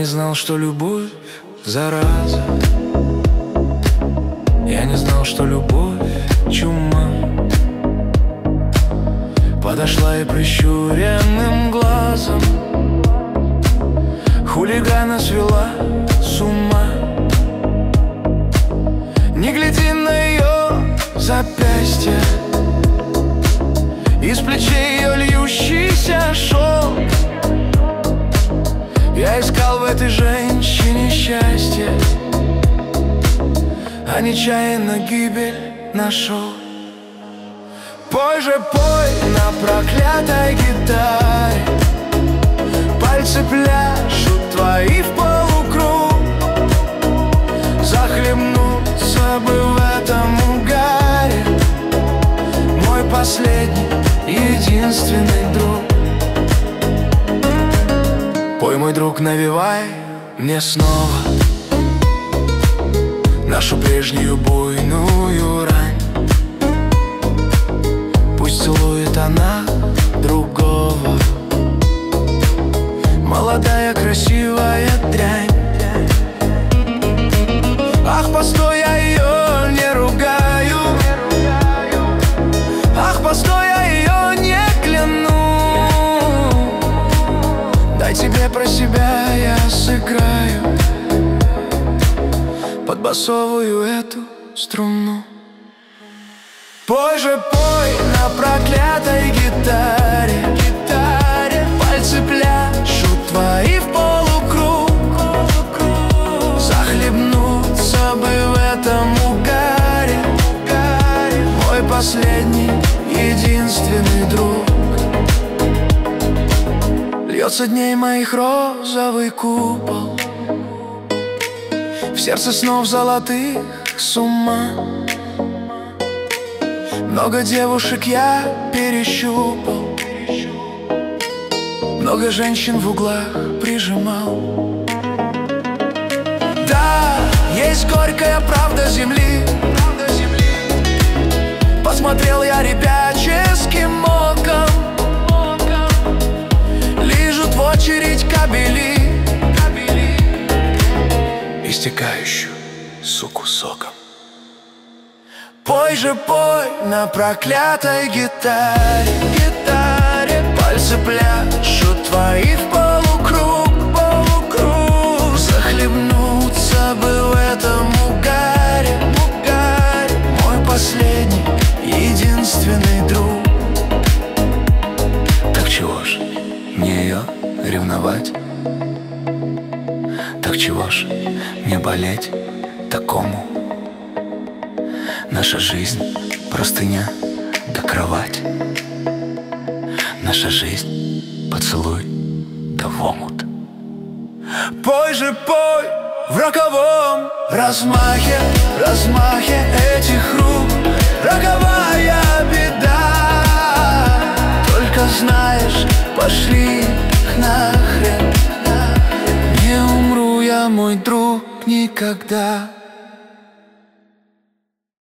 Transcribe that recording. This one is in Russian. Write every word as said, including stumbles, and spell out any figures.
знал, что любовь зараза. Я не знал, что любовь чума. Подошла и прищуренным глазом хулигана свела с ума. Не гляди на ее запястье, из плечей ее льющийся шелк. Я искал в этой женщине счастье, а нечаянно гибель нашел. Пой же, пой на проклятой гитаре, пальцы пляшут твои в полукруг. Захлебнуться бы в этом угаре, мой последний, единственный друг. Пой, мой друг, навевай мне снова нашу прежнюю буйную рань. Пусть целует она другого, молодая красивая дрянь. Ах, постой, я ее не ругаю. Ах, постой, я ее не кляну. Дай тебе про себя я сыграю под басовую эту струну. Пой же, пой на проклятой гитаре, гитаре. Пальцы пляшут твои в полукруг. Захлебнуться бы в этом угаре, мой последний, единственный друг. Льется дней моих розовый купол, в сердце снов золотых с ума. Много девушек я перещупал, много женщин в углах прижимал. Да, есть горькая правда земли. Посмотрел я ребяческим оком, лижут в очередь кабели, истекающую суку соком. Пой же, пой на проклятой гитаре, гитаре. Пальцы пляшут твои в полукруг, полукруг. Захлебнуться бы в этом угаре, угаре, мой последний, единственный друг. Так чего ж мне ее ревновать? Так чего ж мне болеть такому? Наша жизнь — простыня да кровать. Наша жизнь — поцелуй да в омут. Пой же, пой в роковом размахе, размахе этих рук. Роковая беда, только знаешь, пошли их нахрен. Не умру я, мой друг, никогда.